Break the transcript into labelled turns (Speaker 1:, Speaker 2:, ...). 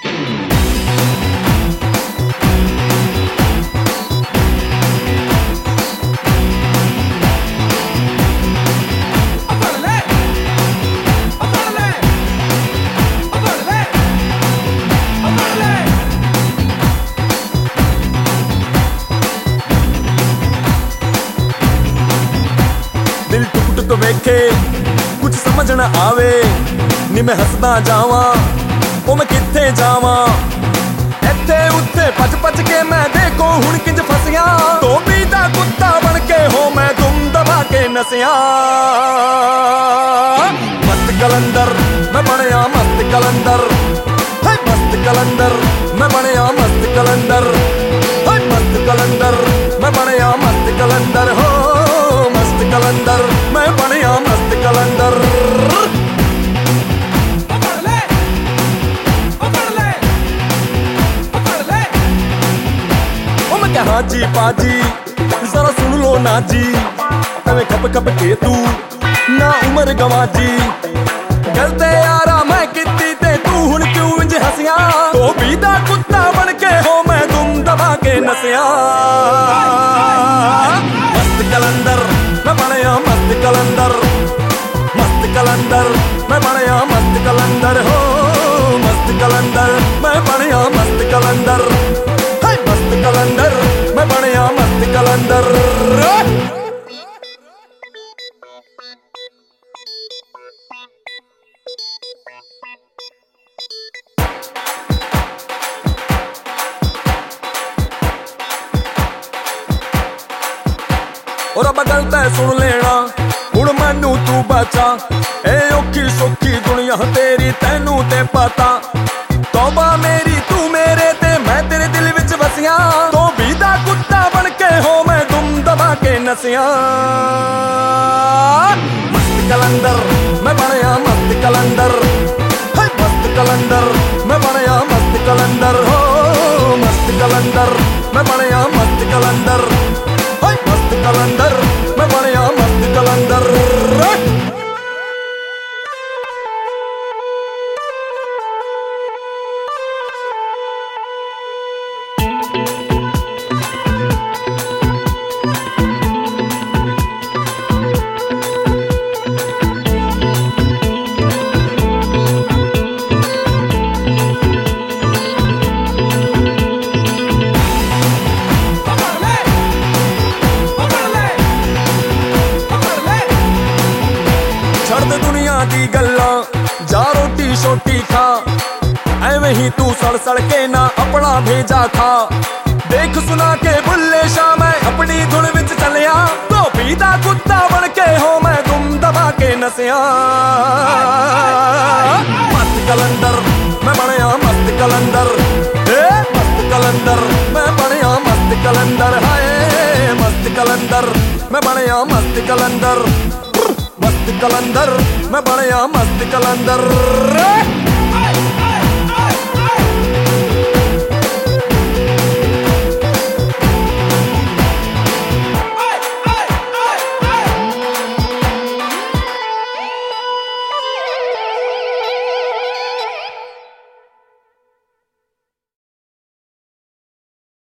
Speaker 1: दिल टुक टुक वेखे कुछ समझ न आवे, नी मैं हसदा जावा ओ मैं किथे जावा। इत्थे उत्थे भज भज के मैं देखो हुण किंज फसिया, धोबी दा कुत्ता बन के हो मैं दुम दबा के नसिया। मस्त कलंदर मैं बनया मस्त कलंदर, मस्त कलंदर मैं बनया मस्त कलंदर, मस्त कलंदर मैं बनया मस्त कलंदर हो, मस्त कलंदर मैं बनया मस्त कलंदर। ओ मैं क्या हाजी पाजी जरा सुन लो ना जी, एवें खप खप के तू ना उम्र गवाजी। गलते यारा मैं किती ते तू हुण क्यों इंज हसिया, धोबी दा कुत्ता बन के हो मैं दुम दबा के नसिया। मस्त कलंदर मैं बनया मस्त कलंदर, मस्त कलंदर मैं बनया मस्त कलंदर हो, मस्त कलंदर मैं बनया मस्त कलंदर, मस्त कलंदर मैं बनया मस्त कलंदर। और अब गलत है सुन लेना हुण मैनू तू बचा, ए औखी सौखी दुनिया तेरी तैनू ते पता। तौबा मेरी तू मेरे ते मैं तेरे दिल विच वसिया, धोबी दा कुत्ता बन के हो मैं दुम दबा के नसिया। मस्त कलंदर मैं बनया मस्त कलंदर, मस्त कलंदर मैं बनया मस्त कलंदर हो, मस्त कलंदर मैं बनया मस्त कलंदर, मस्त कलंदर मैं बनया मस्त कलंदर। दुनिया दी गल्ला जा रोटी शोटी खा, एवें ही तू सड़ सड़ के ना अपना भेजा खा। देख सुना के बुल्ले शाह मैं अपनी धुन विच चलिया, धोबी दा कुत्ता बन के हो मैं दुम दबा के नसिया। मस्त कलंदर मैं बनया मस्त कलंदर, मस्त कलंदर मैं बनया मस्त कलंदर, हाय मस्त कलंदर मैं बनया मस्त कलंदर, मस्त कलंदर मैं बनया मस्त कलंदर।